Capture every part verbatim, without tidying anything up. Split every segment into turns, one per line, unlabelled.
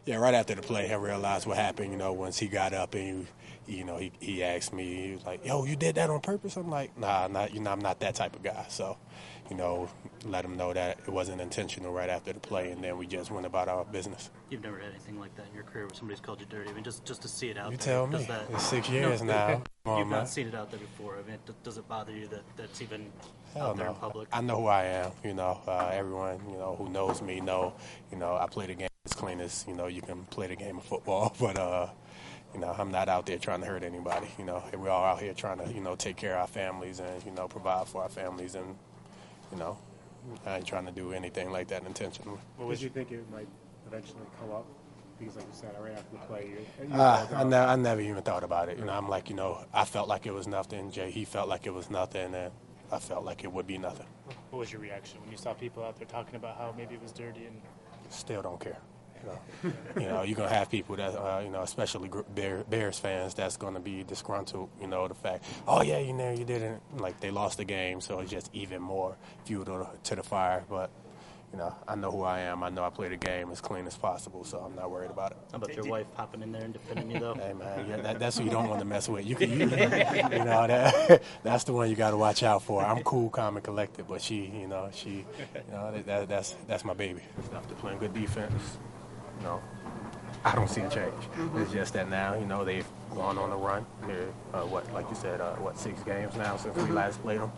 Yeah, right after the play, I realized what happened. You know, once he got up and he, you know, he, he asked me, he was like, "Yo, you did that on purpose?" I'm like, "Nah, not you know, I'm not that type of guy." So, you know, let him know that it wasn't intentional right after the play, and then we just went about our business.
You've never had anything like that in your career where somebody's called you dirty. I mean, just just to see it out
You
there.
tell me.
That,
It's six years
no,
now. Come on,
You've
man.
not seen it out there before. I mean, does it bother you that that's even
Hell
out there
no.
in public?
I know who I am. You know, uh, everyone you know who knows me know. You know, I play the game as clean as you know you can play the game of football. But uh, you know, I'm not out there trying to hurt anybody. You know, we're all out here trying to you know take care of our families and you know provide for our families, and you know, I ain't trying to do anything like that intentionally.
What would you think it might eventually come up? Because, like you said, right after the play, you, you
Uh, I, ne- I never even thought about it. You know, I'm like, you know, I felt like it was nothing. Jay, he felt like it was nothing, and I felt like it would be nothing.
What was your reaction when you saw people out there talking about how maybe it was dirty? And
Still don't care. You know, you know, you're gonna have people that, uh, you know, especially gr- Bear, Bears fans, that's gonna be disgruntled. You know, the fact, oh yeah, you know, you didn't like they lost the game, so it's just even more fuel to, to the fire. But you know, I know who I am. I know I play the game as clean as possible, so I'm not worried about it.
How about your wife popping in there and defending you, though?
Hey, man, yeah, that, that's who you don't want to mess with. You can, you, you know, that, that's the one you got to watch out for. I'm cool, calm, and collected, but she, you know, she, you know, that, that's that's my baby. After playing good defense, you know, I don't see a change. Mm-hmm. It's just that now, you know, they've gone on a run. They're, uh, what, like you said, uh, what, six games now since mm-hmm. we last played them.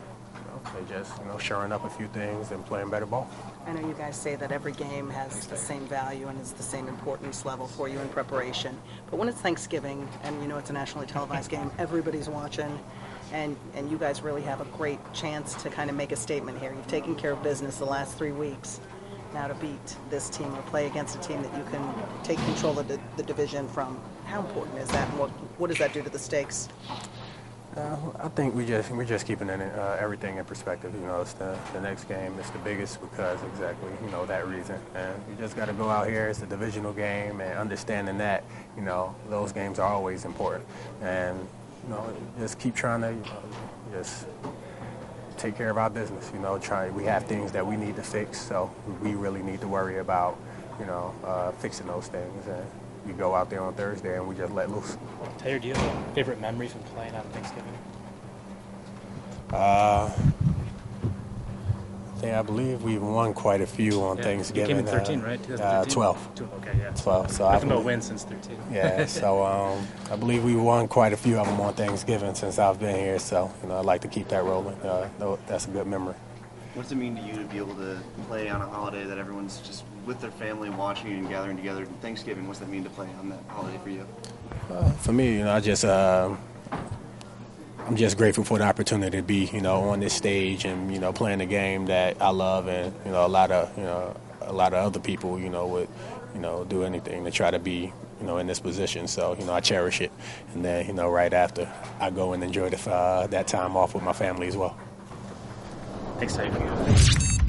They just, you know, shoring up a few things and playing better ball.
I know you guys say that every game has the same value and is the same importance level for you in preparation. But when it's Thanksgiving and, you know, it's a nationally televised game, everybody's watching, and, and you guys really have a great chance to kind of make a statement here. You've taken care of business the last three weeks. Now to beat this team or play against a team that you can take control of the, the division from, how important is that, and what, what does that do to the stakes?
Uh, I think we just we're just keeping it, uh, everything in perspective. You know, it's the, the next game. It's the biggest because exactly you know that reason. And you just got to go out here. It's a divisional game, and understanding that you know those games are always important. And you know, just keep trying to you know, just take care of our business. You know, try. We have things that we need to fix, so we really need to worry about you know uh, fixing those things. And we go out there on Thursday and we just let loose.
Taylor, do you have a favorite memory from playing on Thanksgiving?
Uh, I think I believe we won quite a few on
yeah.
Thanksgiving.
You came in thirteen,
uh,
right?
Uh, twelve.
Okay, yeah.
twelve. So
Nothing
I
but wins since thirteen.
Yeah, so um, I believe we won quite a few of them on Thanksgiving since I've been here. So you know, I like to keep that rolling. Uh, that's a good memory.
What does it mean to you to be able to play on a holiday that everyone's just with their family watching and gathering together? Thanksgiving, what's that mean to play on that holiday for you?
Uh, for me, you know, I just uh, I'm just grateful for the opportunity to be, you know, on this stage and you know playing a game that I love, and you know a lot of you know a lot of other people, you know, would you know do anything to try to be you know in this position. So you know I cherish it, and then you know right after I go and enjoy the uh, that time off with my family as well.
Thanks, Taylor.